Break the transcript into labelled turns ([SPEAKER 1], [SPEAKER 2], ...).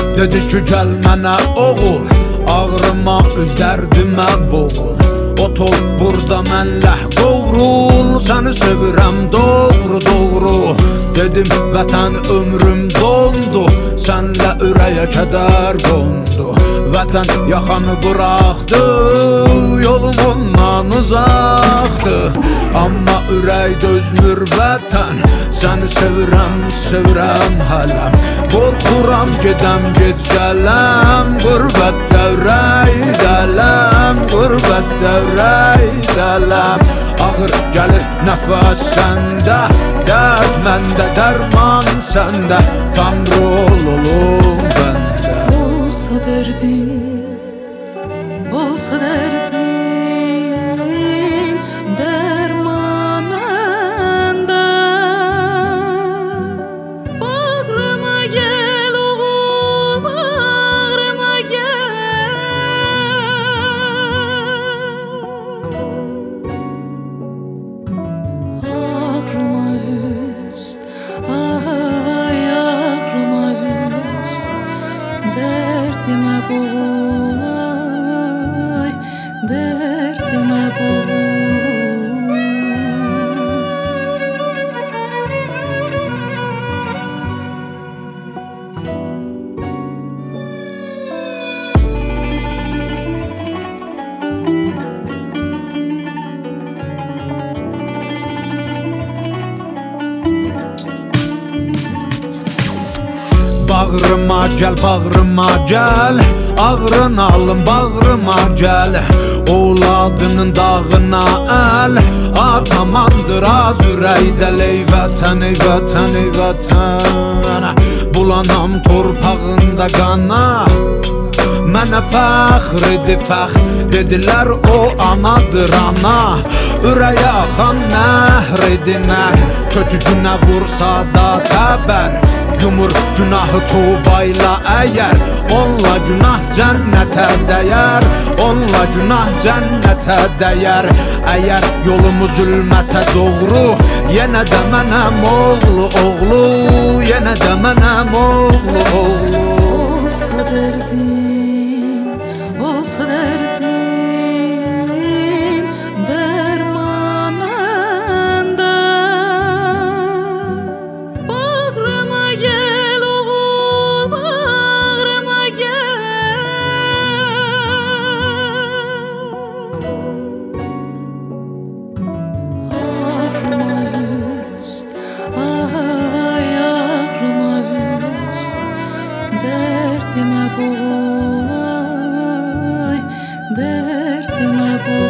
[SPEAKER 1] Dedi ki gəl mənə oğul, ağrıma üz dərdimə boğul. Otur burada mənlə qovrul, səni sevirəm doğru doğru. Dedim vətən ömrüm dondu, sənlə ürəyə kədər qondu. Vətən yaxanı buraxdı, yolum ondan uzaqdı. Amma ürək dözmür vətən, səni sevirəm, sevirəm hələm. Qorxuram gedəm, gec gələm, qürbətdə ürək dələm, qürbətdə ürək dələm. Ağır gəlir nəfəs səndə, dərd məndə, dərman səndə, Tanrı olum bəndə.
[SPEAKER 2] Olsa dərdin, olsa dərdin, dərman məndə. Bağrıma gəl oğul, bağrıma gəl. Ağrıma üz, ay ağrıma üz, dərdimə boğul, ay dərdimə boğul.
[SPEAKER 1] Bağrıma gəl, bağrıma gəl, ağrını alım bağrıma gəl. Oğladının dağına əl, atamandır az ürəkdə. Ey vətən, ey vətən, ey vətən, bulanam torpağında qana. Mənə fəxr edib, fəxr edilər, o anadır ana. Ürəyə axan nəhr edinər, kötü günə vursa da təbər. Yumur günahı tuğbayla əgər, onunla günah cənnətə dəyər, onunla günah cənnətə dəyər. Əgər yolumu zülmətə doğru, yenə də mənəm oğlu, oğlu, yenə də mənəm oğlu, oğlu.
[SPEAKER 2] Olsa dərdin, olsa dərdin, dərman məndə. Bağrıma gəl oğul, bağrıma gəl. Ağrıma üz, ay ağrıma üz, dərdimə boğul, ay dərdimə boğul.